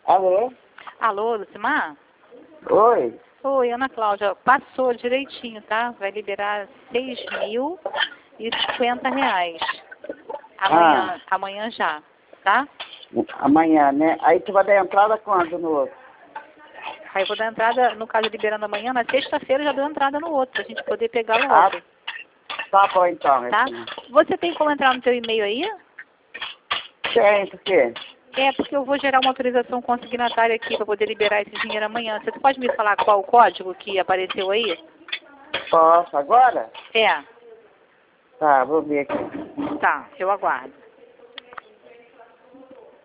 Alô? Alô, Lucimar? Oi? Oi, Ana Cláudia. Passou direitinho, tá? Vai liberar R$6.050. Amanhã já, tá? Amanhã, né? Aí tu vai dar entrada quando no outro? Aí eu vou dar entrada, no caso liberando amanhã, na sexta-feira eu já dou entrada no outro, pra gente poder pegar o outro. Tá bom então, minha Tá? filha. Você tem como entrar no teu e-mail aí? Tem, por quê? É, porque eu vou gerar uma autorização consignatária aqui para poder liberar esse dinheiro amanhã. Você pode me falar qual o código que apareceu aí? Posso agora? É. Tá, vou ver aqui. Tá, eu aguardo.